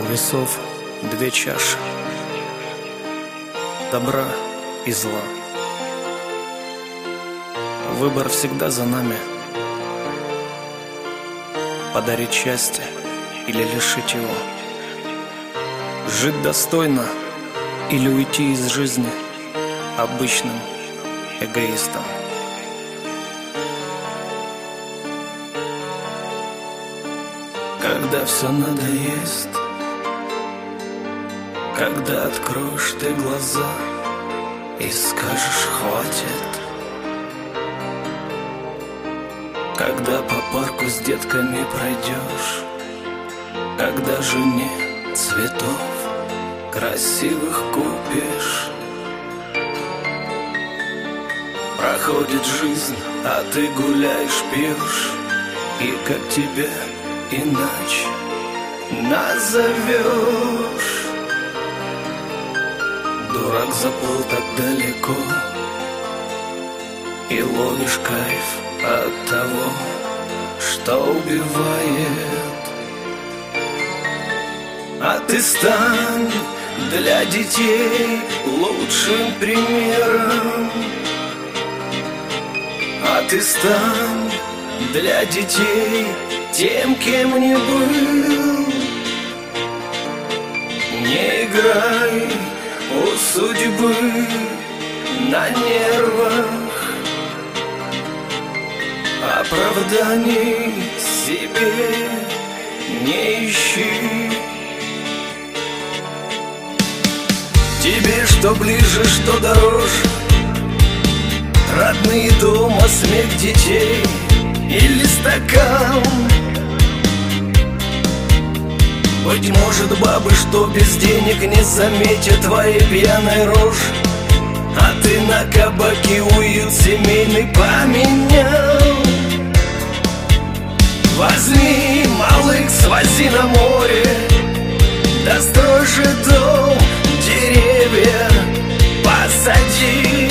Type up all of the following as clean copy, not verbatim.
У весов две чаши — добра и зла. Выбор всегда за нами: подарить счастье или лишить его, жить достойно или уйти из жизни обычным эгоистом. Когда все надоест, когда откроешь ты глаза и скажешь «хватит», когда по парку с детками пройдешь, когда жене цветов красивых купишь. Проходит жизнь, а ты гуляешь, пьешь, и как тебя иначе назовешь? Дурак заплыл так далеко и ловишь кайф от того, что убивает. А ты стань для детей лучшим примером. А ты стань для детей тем, кем не был. Не играй у судьбы на нервах, оправданий себе не ищи. Тебе что ближе, что дороже, родные дома, смех детей или стакан? Быть может, бабы, что без денег не заметят твоей пьяной рожи, а ты на кабаке уют семейный поменял. Возьми малых, свози на море, дострой же дом, деревья посади.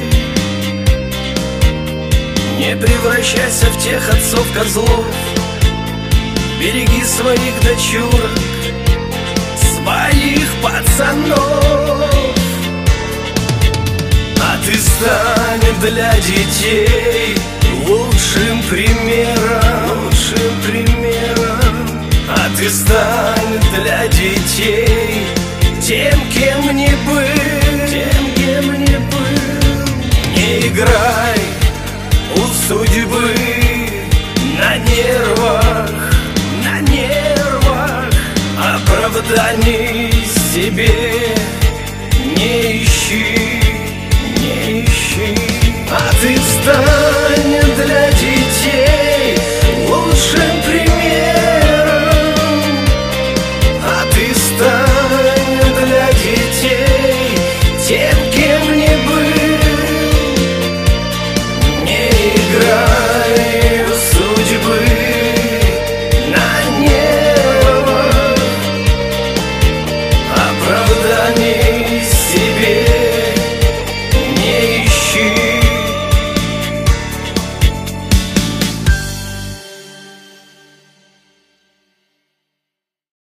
Не превращайся в тех отцов-козлов, береги своих дочурок, своих пацанов. А ты стань для детей лучшим примером, лучшим примером. А ты стань для детей тем, кем не был, тем, кем не был. Не играй у судьбы на нервах, на нервах, оправданий себе не ищи.